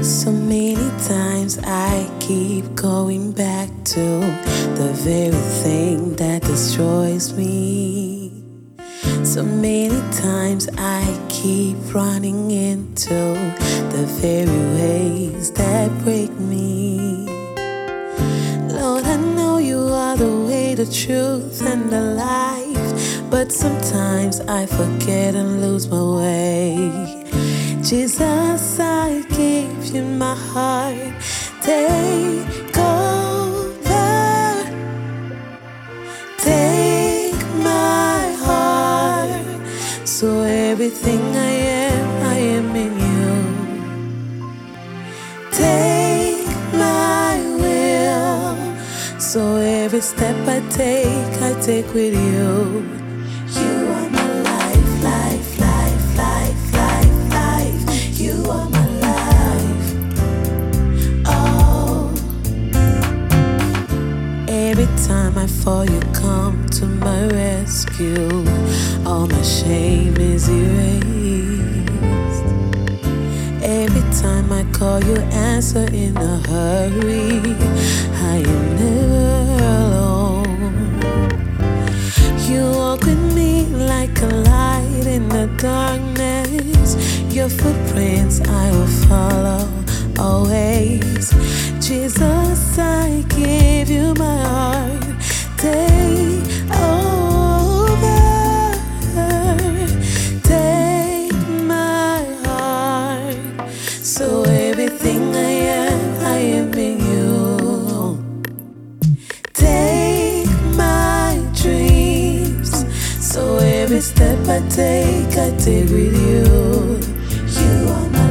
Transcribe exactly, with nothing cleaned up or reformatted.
So many times I keep going back to the very thing that destroys me. So many times I keep running into the very ways that break me. Lord, I know you are the way, the truth, and the life, but sometimes I forget and lose my way. Jesus, I give you my heart. Take over. Take my heart. So everything I am, I am in you. Take my will. So every step I take, I take with you. You are my life, life, life, life, life, life. You are my life. Oh, every time I fall, you come to my rescue. All my shame is erased. Every time I call, you answer in a hurry. I am never alone. You walk with me like a light in the darkness. Your footprints I will follow always. Jesus, I give you my heart. Take over. Take my heart. So everything I am, I am in you. Take my dreams. So every step I take, I take with you. You are my